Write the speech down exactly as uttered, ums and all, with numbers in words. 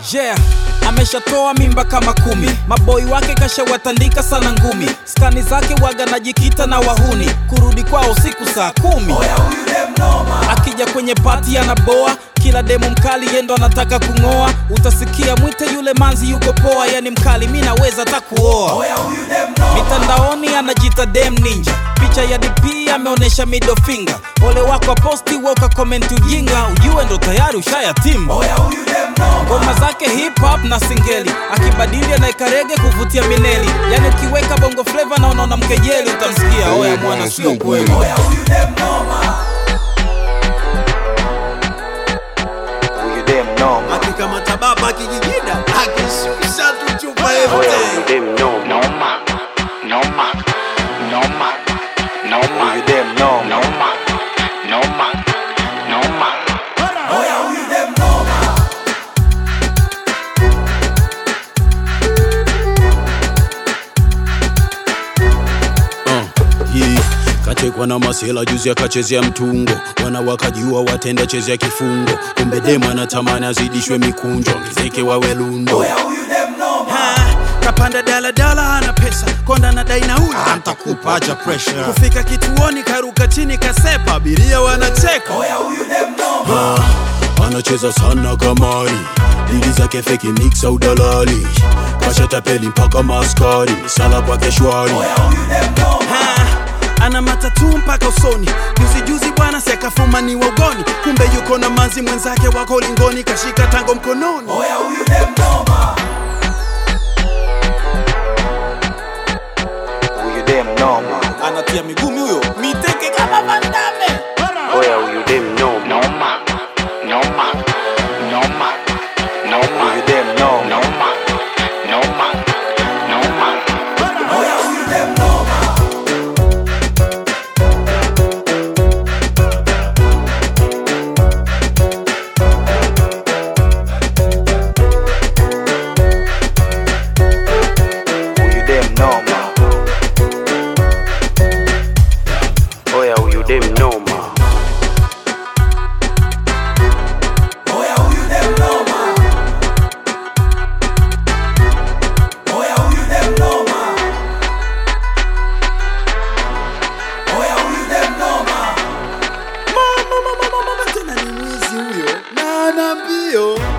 Yeah, ameshatoa mimba kama kumi. Maboi wake kashawatandika sana ngumi. Skani zake waga najikita na wahuni. Kurudi kwao siku saa kumi. Oya huyu dem noma. Akija kwenye party anaboa. Kila demu mkali yendo anataka kungoa. Utasikia mwite yule manzi yuko poa. Yani mkali mina weza takuoa. Oya huyu dem noma. Mitandaoni anajita dem ninja. Picha ya D P ameonesha middle finger. Ole wako posti woka comment ujinga. Ujue ndo tayari ushayatimba. Oya huyu dem noma. Ngoma zake hip hop na singeli. Akibadili anaeka rege kuvutia mineli. Yani ukiweka bongo flavor na unaona mkejeli. Utamsikia oya mwana sio kweli. Oya huyu dem noma. Huyu dem noma. Akikamata baba kijijida akishusha tu chupa yote. Huyu dem noma. Noma, noma, noma, noma. Huyu dem noma. Noma, noma, noma. Oya huyu dem noma. Hii katekwa na masela juzi akachezea mtungo. Wana wakajua watenda chezea kifungo. Kumbe demu anatamani azidishwe mikunjo. Ngizeke wawe lundo. Oya huyu dem noma. Kapanda dala dala hana pesa. Konda na dai nauli antakupa acha pressure. Kufika kituoni karuka chini kasepa. Abiria wanacheka. Oya huyu dem noma. Anacheza sana kamari. Dili zake feki mixa udalali. Kasha tapeli mpaka maskari. Sala kwa keshwari. Oya huyu dem noma. Ana matatu mpaka usoni. Juzi juzi bwana sekafuma ni wagoni. Kumbe yuko na manzi mwenzake wako lingoni. Kashika tango mkononi. Oya huyu dem noma. Huyu dem noma. Anatia migumi huyo. Miteke kama Vandame. Oya huyu dem noma. Noma, noma, noma, noma. Huyu dem noma. Noma, noma, noma. Oya huyu dem noma. Huyu dem noma. Oya huyu dem noma. Oya huyu dem noma. Oya huyu dem noma. Oya huyu dem noma. Mama mama mama tena ni mwizi huyo. Na ana mbio.